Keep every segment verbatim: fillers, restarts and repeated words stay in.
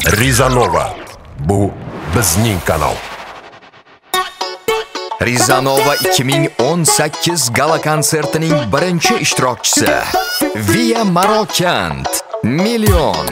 Rizanova. Bu bizning kanal. Rizanova ikki ming o'n sakkiz gala konsertining birinchi ishtirokchisi Via Marokand Million.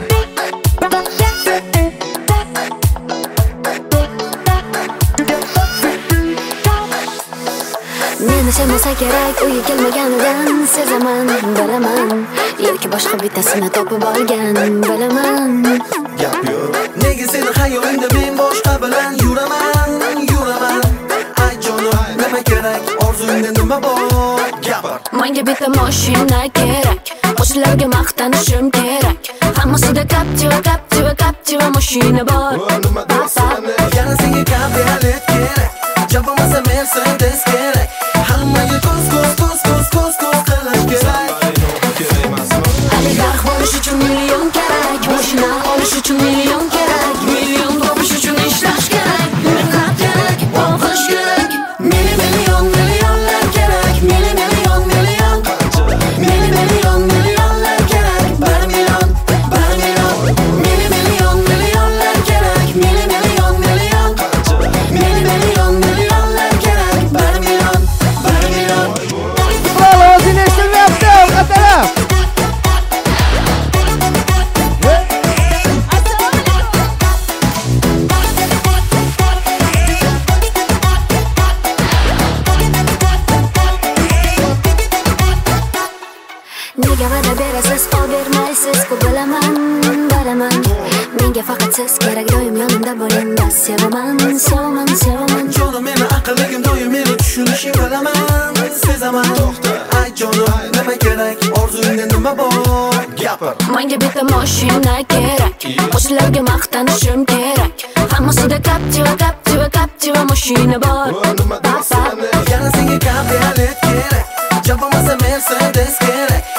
Meni sevmasa kerak, uyi kelmaganidan sezaman, bilaman. Yoki boshqa bittasini topib olgan, bilaman. Gap yo'q. Nega seni xayolingda men boshqa bilan yuraman, yuraman. Ay jonim, nima kerak? Orzungda nima bor? Gapir. Menga bitta mashina kerak, qo'shnilarga maqtanishim kerak. Hammasida Captiva, Captiva, Captiva mashina bor. Yana senga kabriolet kerak. Chopamasa Mercedes kerak. Hammaga ko'z ko'z ko'z ko'z ko'z ko'z qilish kerak. Oligarx bo'lish uchun million kerak, mashina olish uchun million kerak, million topish uchun ishlash kerak, mehnat kerak, o'qish kerak. Meni million millionlar kerak, meni million million, meni million millionlar kerak, bir million, bir million, meni million millionlar kerak, meni million million, meni million millionlar kerak, bir million, bir million. Bravo, o'zini eshitmayapti, atalab. Nega va'da berasiz, qo'l bermaysiz, ku bilaman, bilaman. Menga faqat siz kerak, doim yonimda bo'ling, bas sevaman, sevaman, sevaman. Jonim, meni aqlligim doim meni tushunishing bilaman, sezaman. Ay jonim, nima kerak? Orzungda nima bor? Gapir. Menga bitta mashina kerak, qo'shnilarga maqtanishim kerak. Hammasida Captiva, Captiva, Captiva mashina bor. Yana senga kabriolet kerak. Chopamasa Mercedes kerak.